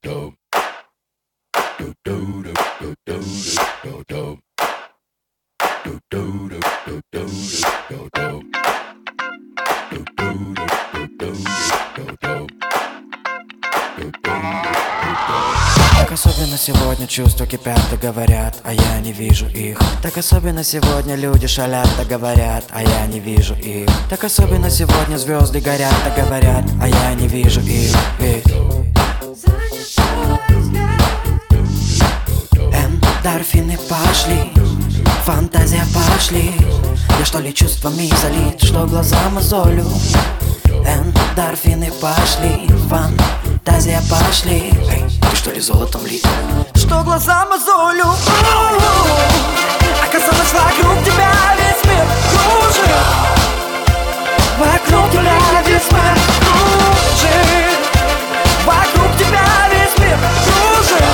Так особенно сегодня чувства кипят и говорят, а я не вижу их. Так особенно сегодня люди шалят и говорят, а я не вижу их. Так особенно сегодня звезды горят и говорят, а я не вижу их. Эндорфины пошли, фантазия пошли. Я что ли чувствами залит, что глаза мозолю. Эндорфины пошли, фантазия пошли. Эй, ты что ли золотом лит, что глаза мозолю? Оказалось, вокруг тебя весь мир кружит. Вокруг тебя весь мир кружит. Вокруг тебя весь мир кружит.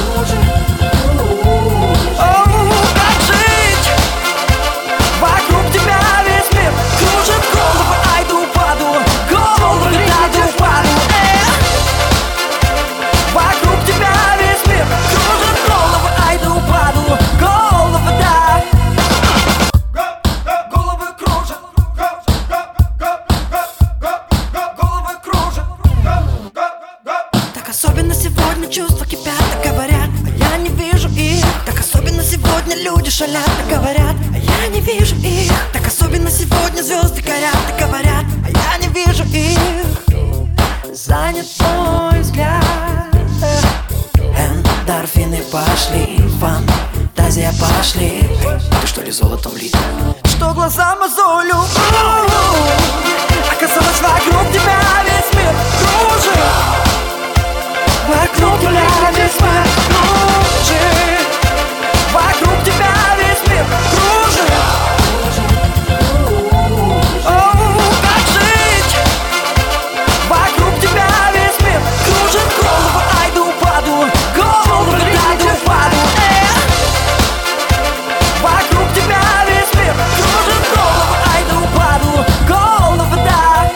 Как жить? Вокруг тебя весь мир кружит. Головы айду паду, головы айду паду. Вокруг тебя весь мир кружит. Головы айду паду, головы да. Головы кружат, головы кружат. Так особенно сегодня чувства кипят и говорят, а я не вижу их. Так особенно сегодня люди шалят и говорят, а я не вижу их. Так особенно сегодня звезды горят и говорят, а я не вижу их. Занят мой взгляд. Эндорфины пошли, фантазия пошли. Ты что ли золотом лит, что глаза мозолю? Оказалось, вокруг тебя весь мир кружит. Вокруг тебя весь мир кружит. Вокруг тебя весь мир кружит. Как жить? Вокруг тебя весь мир кружит. Головы айду паду, головы айду паду. Вокруг тебя весь мир кружит. Головы айду паду, головы да.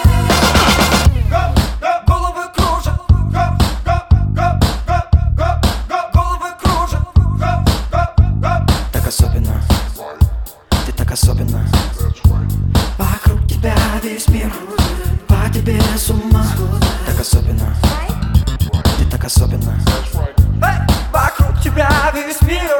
Головы кружат. Головы кружат. Так особенно, ты так особенно. Вокруг тебя весь мир, по тебе с ума. Так особенно, ты так особенно. Вокруг тебя весь мир.